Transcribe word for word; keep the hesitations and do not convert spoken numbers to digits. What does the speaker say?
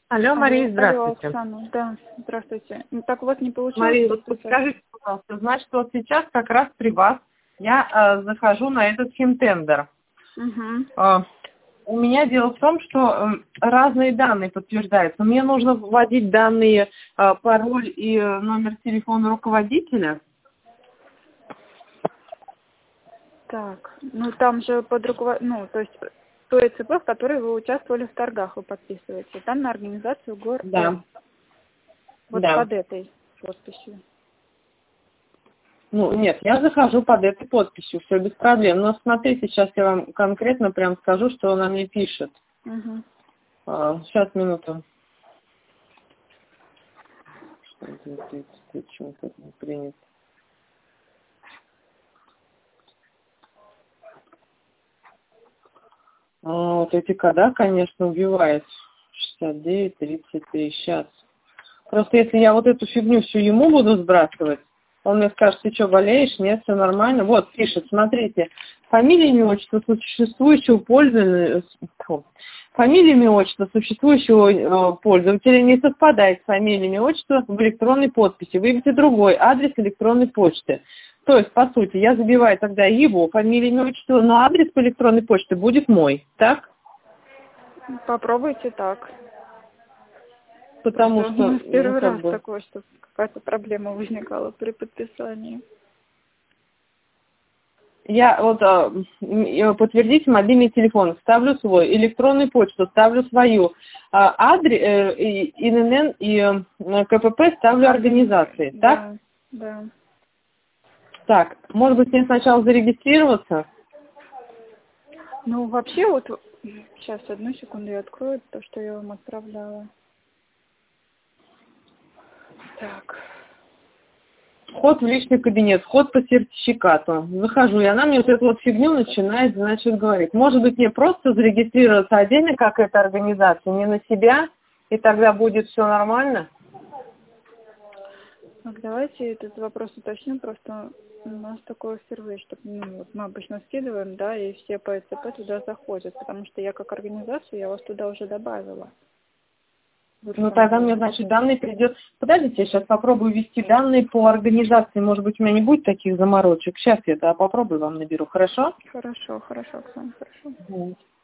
Алло, Мария, Алло, здравствуйте. Оксана, да, здравствуйте. Ну, так у вас не получилось Мария, вот подписать? подскажите, пожалуйста, значит, вот сейчас как раз при вас я э, захожу на этот финтендер. Угу. Э, у меня дело в том, что э, разные данные подтверждаются. Мне нужно вводить данные, э, пароль и э, номер телефона руководителя. Так, ну там же под руковод... ну, то есть то ЭЦП, в которой вы участвовали в торгах, вы подписываете. Там на организацию ГОР Р. Да, Вот да. под этой подписью. Ну, нет, я захожу под этой подписью, все без проблем. Но смотрите, сейчас я вам конкретно прям скажу, что она мне пишет. Угу. А, сейчас, минуту. Почему тут не принято? А, вот эти кода, конечно, убивает. шестьдесят девять тридцать три. Сейчас. Просто если я вот эту фигню всю ему буду сбрасывать, он мне скажет: ты что, болеешь? Нет, все нормально. Вот, пишет, смотрите. Фамилия, имя, отчество существующего пользователя... Фу. Фамилия, имя, отчество существующего э, пользователя не совпадает с фамилией, имя, отчество в электронной подписи. Выберите другой адрес электронной почты. То есть, по сути, я забиваю тогда его фамилию, имя, отчество, но адрес по электронной почте будет мой. Так? Попробуйте так. Потому Просто у что, нас ну, первый как раз бы... такое, что какая-то проблема возникала при подписании. Я вот а, м, подтвердите мобильный телефон, ставлю свой, электронную почту ставлю свою, а, адрес, э, и, ИНН и э, КПП ставлю организации, так? Да, да. Так, может быть, мне сначала зарегистрироваться? Ну, вообще, вот, сейчас, одну секунду, я открою то, что я вам отправляла. Так. Вход в личный кабинет, вход по сертификату. Захожу, и она мне вот эту вот фигню начинает, значит, говорить. Может быть, мне просто зарегистрироваться отдельно, как эта организация, не на себя, и тогда будет все нормально? Так, давайте этот вопрос уточним, просто у нас такое впервые, что ну, вот мы обычно скидываем, да, и все по ЭЦП туда заходят, потому что я как организацию, я вас туда уже добавила. Вы же Ну, там тогда были. мне, значит, данные придет... Подождите, я сейчас попробую ввести данные по организации. Может быть, у меня не будет таких заморочек. Сейчас я это попробую, вам наберу. Хорошо? Хорошо, хорошо, Оксана, хорошо. Вот.